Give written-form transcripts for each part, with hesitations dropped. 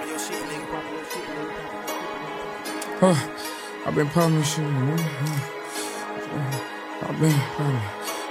I've been popping this shit, man. I've been popping.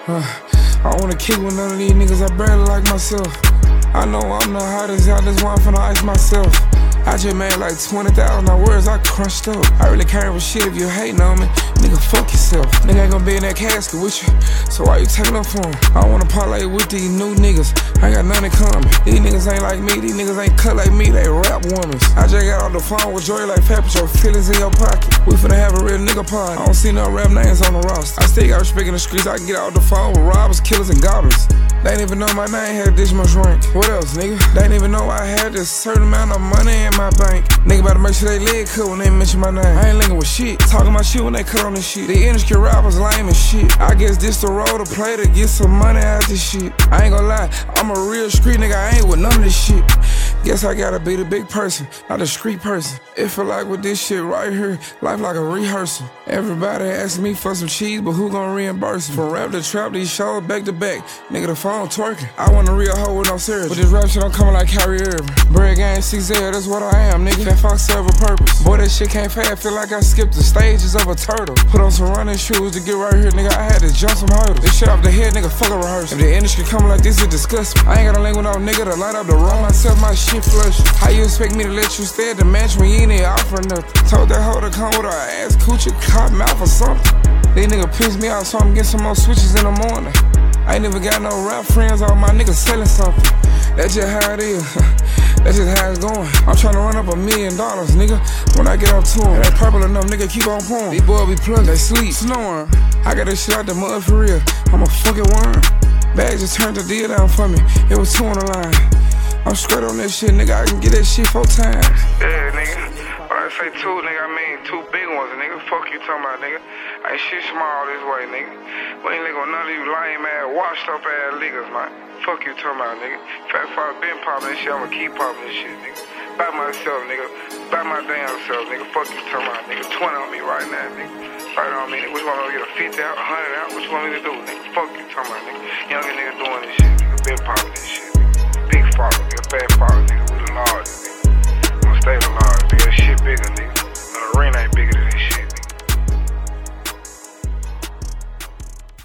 I wanna kick with none of these niggas, I barely like myself. I know I'm the hottest, I just want finna ice myself. I just made like 20,000 words, I crunched up. I really can't give a shit if you hating on me. Nigga, fuck yourself. Nigga ain't gonna be in that casket with you, so why you taking up for him? I wanna parlay with these new niggas, I ain't got nothing coming. These niggas ain't like me, these niggas ain't cut like me, they rap women. I just got off the phone with Joy like Fat, put your feelings in your pocket. We finna have a real nigga party. I don't see no rap names on the roster. I still got respect in the streets, I can get off the phone with robbers, killers, and goblins. They ain't even know my name had this much rank. What else, nigga? They ain't even know I had this certain amount of money in my bank. Nigga better make sure they leg cut when they mention my name. I ain't linking with shit, talking my shit when they cut on this shit. The industry rappers lame as shit. I guess this the role to play to get some money out this shit. I ain't gonna lie, I'm a real street nigga, I ain't with none of this shit. Guess I gotta be the big person, not a street person. It feel like with this shit right here, life like a rehearsal. Everybody asking me for some cheese, but who gon' reimburse me? From rap to trap, these shows back to back. Nigga, the phone twerking. I want a real hoe with no serious. But this rap shit I'm coming like Kyrie Irving. Bread gang 6L, that's what I am, nigga. That Fox serve a purpose. Boy, that shit can't fade, feel like I skipped the stages of a turtle. Put on some running shoes to get right here, nigga. I had to jump some hurdles. This shit off the head, nigga, fuck a rehearsal. If the industry coming like this, it disgusts me. I ain't gotta link with no nigga to light up the room myself, my shit flush. How you expect me to let you stay at the mansion when you ain't even offering nothing? Told that hoe to come with her ass coochie, cop mouth or something. These niggas piss me off, so I'm getting some more switches in the morning. I ain't even got no rap friends, all my niggas selling something. That's just how it is. That's just how it's going. I'm tryna run up $1 million, nigga, when I get up to them. It ain't purple enough, nigga, keep on pouring. These boys be plugged, they sleep, snoring. I got this shit out the mud for real. I'm a fucking worm. Bag just turned the deal down for me. It was 2 on the line. I'm straight on that shit, nigga. I can get that shit 4 times. Yeah, nigga. When I say 2, nigga, I mean 2 big ones, nigga. Fuck you talking about, nigga. Ain't shit small this way, nigga. We ain't nigga none of you lame ass, washed up ass niggas, man. Fuck you talking about, nigga. Fat Five been popping this shit, I'ma keep popping this shit, nigga. By myself, nigga. By my damn self, nigga. Fuck you talking about, nigga. 20 on me right now, nigga. Right on me, nigga. Which one want me to get a 50 out, 100 out? What you want me to do, nigga? Fuck you talking about, nigga. Younger nigga doing this shit, nigga. Been popping this shit, nigga. Big father, nigga. Fat father.